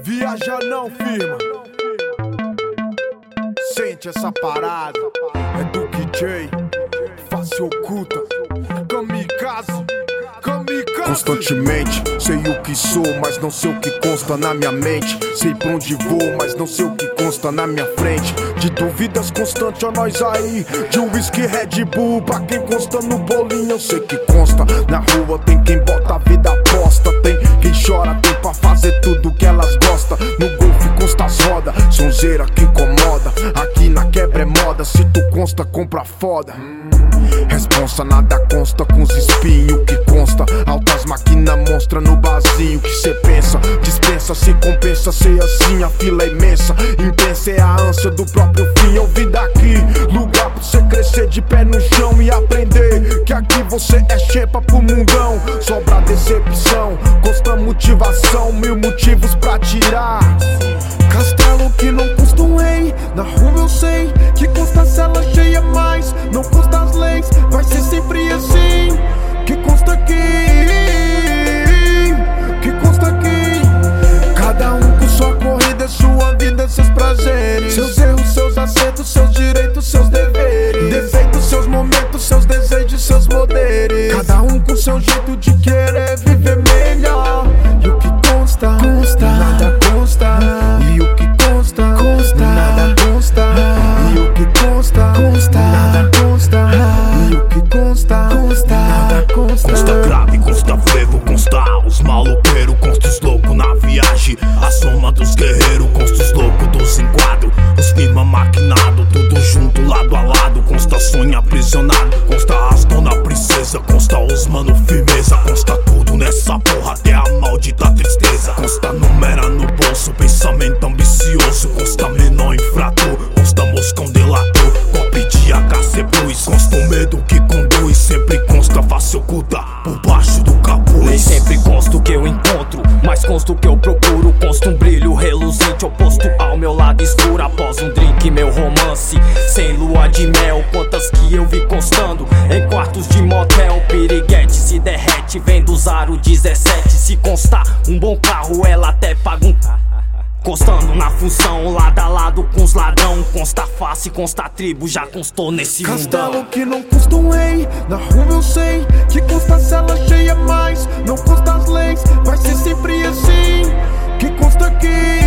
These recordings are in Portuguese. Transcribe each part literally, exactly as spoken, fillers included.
Viaja não, firma. Sente essa parada. É do K J, face oculta. Kamikaze, kamikaze. Constantemente, sei o que sou, mas não sei o que consta na minha mente. Sei pra onde vou, mas não sei o que consta na minha frente. De dúvidas constantes, ó nós aí. De whisky Red Bull, pra quem consta no bolinho, eu sei que consta. Na rua tem quem bota a vida aposta. Tem quem chora, tem pra fazer tudo que elas gostam. No golfe consta as rodas, sonzeira que incomoda. Aqui na quebra é moda, se tu consta, compra foda. Responsa, nada consta com os espinhos que consta. Altas máquinas monstra no barzinho que cê pensa. Dispensa, se compensa, ser assim, a fila é imensa. Intensa é a ânsia do próprio fim. Eu vim daqui, lugar pra cê crescer de pé no chão e aprender que aqui você é xepa pro mundão. Sobra decepção, consta motivação, mil motivos pra tirar. Castelo que não custa um rei, na rua eu sei que consta cela cheia, mas não consta as leis. Vai ser sempre assim, que consta aqui, que consta aqui. Cada um com sua corrida, sua vida, seus prazeres. Seus erros, seus acertos, seus direitos, seus deveres. Defeitos, seus momentos, seus desejos, seus poderes. Cada um com seu jeito de querer viver melhor. E o que consta, consta, nada consta. E o que consta, consta, nada consta. E o que consta, consta, nada consta. E o que consta, consta, nada consta. Consta grave, consta frevo, consta os maloqueiros, consta os loucos na viagem, a soma dos guerreiros, consta os loucos dos enquadros, os firma maquinado, tudo junto, lado a lado. Consta sonho aprisionado, consta as dona princesa, consta os mano firmeza, consta tudo nessa porra, até a maldita tristeza. Consta numera no bolso, pensamento ambicioso, consta menor infrator, consta moscão delator, golpe de H C Plus, consta o medo que conduz, sempre consta face oculta por baixo do capuz. Nem sempre consta o que eu encontro, mas consta o que eu procuro. Consta um brilho reluzente oposto ao meu lado escuro. Após um drink, meu romance sem lua de mel. Quantas que eu vi constando em quartos de motel. Piriguete se derrete, vendo usar o dezessete. Se constar um bom carro, ela até paga um. Constando na função, lado a lado com os ladrão. Consta face, consta tribo, já constou nesse mundão. Castelo que não custa um rei, na rua eu sei que consta cela cheia, mas não consta as leis. Vai ser sempre assim, que consta aqui,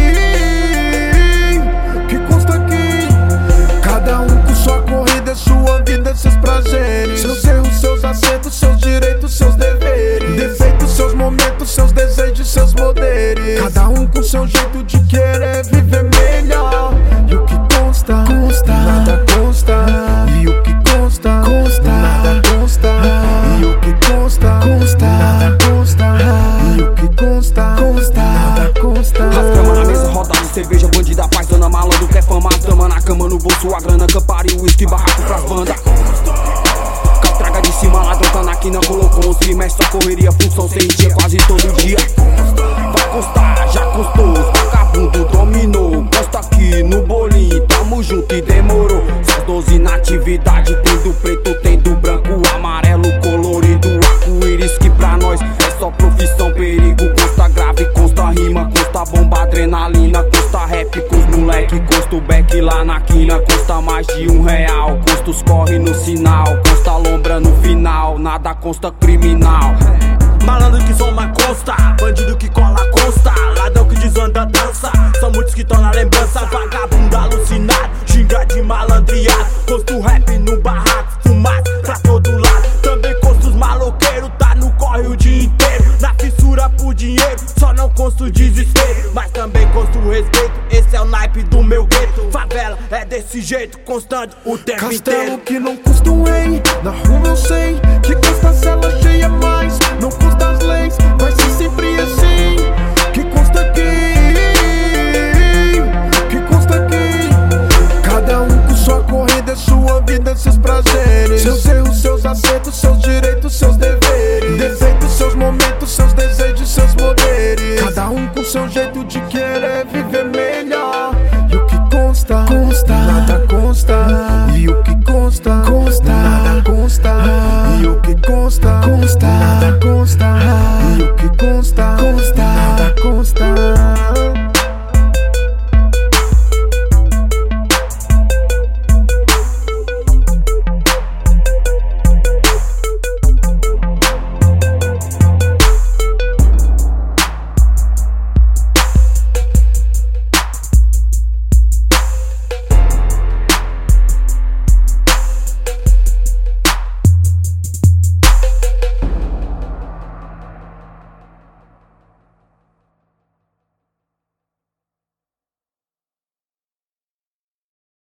que consta aqui. Cada um com sua corrida, sua vida, seus prazeres. Seus erros, seus acertos, seus direitos, seus deveres. Defeitos, seus momentos, seus desejos, seus poderes. Cada um com seu jeito de querer viver melhor. E o que consta, consta, nada consta. E o que consta, consta, nada consta. E o que consta, consta, nada consta. E o que consta, consta, nada consta. As camas na mesa, roda de cerveja, bandida, paz, dona malandro, quer fama. As damas na cama, no bolso, a grana, campari, uísque, barraco pras bandas. Caltraga de cima, ladrão tá na quina, colocou uns trimestres, só correria, função sem dia, quase todo dia. Vai constar, já constou, os vagabundo dominou. Consta aqui no bolinho, tamo junto e demorou. Essas doze na atividade, tem do preto, tem do branco, amarelo, colorido, arco-íris que pra nós é só profissão, perigo. Consta grave, consta rima, consta bomba, adrenalina, consta rap com os moleque, consta o back lá na quina, consta mais de um real, consta os corre no sinal, consta lombra no final, nada consta criminal. Malandro que soma consta, bandido que cola consta, ladrão que desanda dança, são muitos que tão na lembrança. Vagabundo alucinado, xinga de malandreado, consta o rap no barraco, fumaça pra todo lado. Também consta os maloqueiros, tá no corre o dia inteiro, na fissura por dinheiro, só não consta o desespero. Mas também consta o respeito, esse é o naipe do meu gueto. Favela é desse jeito, constante o tempo inteiro. Castelo que não custa um rei, na rua eu sei que consta cela cheia, mas não consta as leis. Vai ser sempre assim, que consta aqui, que consta aqui. Cada um com sua corrida, sua vida, seus prazeres. Seus erros, seus acertos, seus direitos, seus deveres. Defeitos, seus momentos, seus desejos, seus poderes. Cada um com seu jeito